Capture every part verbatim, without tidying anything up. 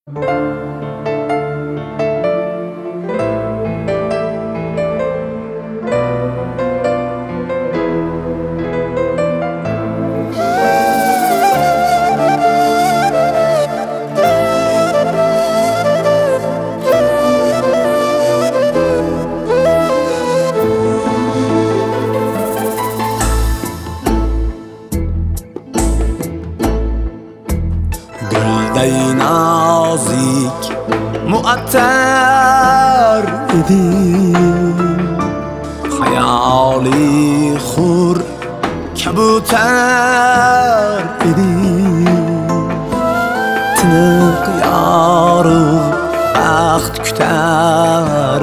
Gulday nazik muattar edim, hayali xur kabutar edim. Tiniq yorug' baxt kutar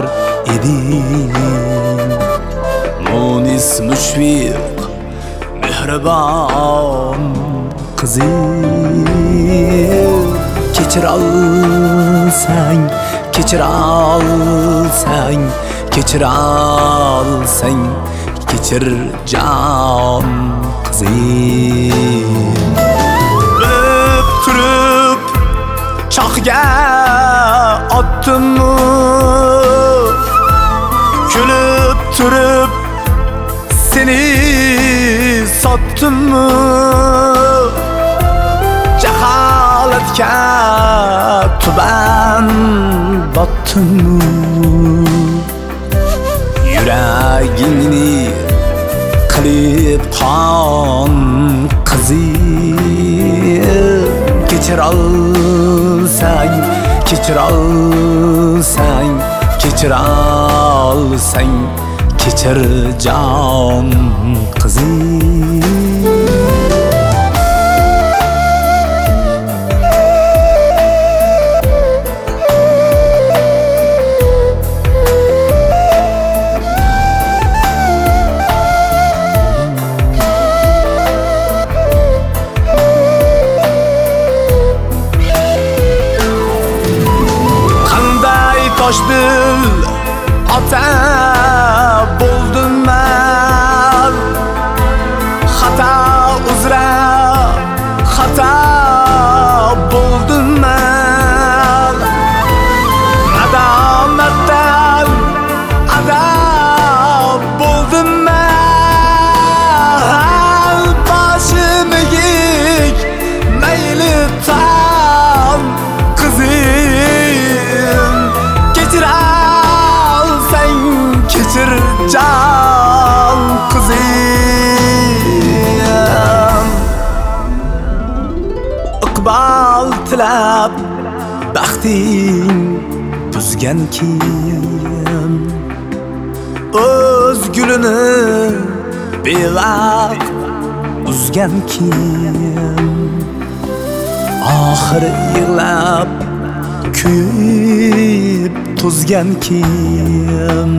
edim. Munis mushfiq mehribon qizim, kechir olsang, kechir olsang, kechir olsang, kechir jon qizim. Bilib turib choqga otdimmi, kulib turib seni sotdimmi? Jaholatga tuban botdimmi? Yuragingni qilib qon qizim. Kechir olsang, kechir olsang, kechir olsang, kechir jon qizim. Toshdil ota bo'ldim men, xato uzra xato bo'ldim men. Adomatdan adob bo'ldim men. Boshimga yek mayli tan qizim. Kechir olsang, kechir jon qizim. Iqbol tilab baxting buzgan kim, o'z gulini bevaqt uzgan kim? Oxir yig'lab kuyib tuzgan kim?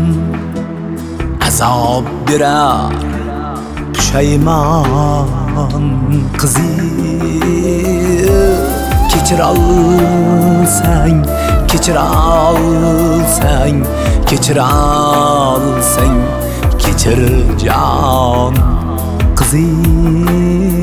Azob berar pushaymon qizim. Kechir olsang, kechir olsang, kechir olsang, kechir jon qizim.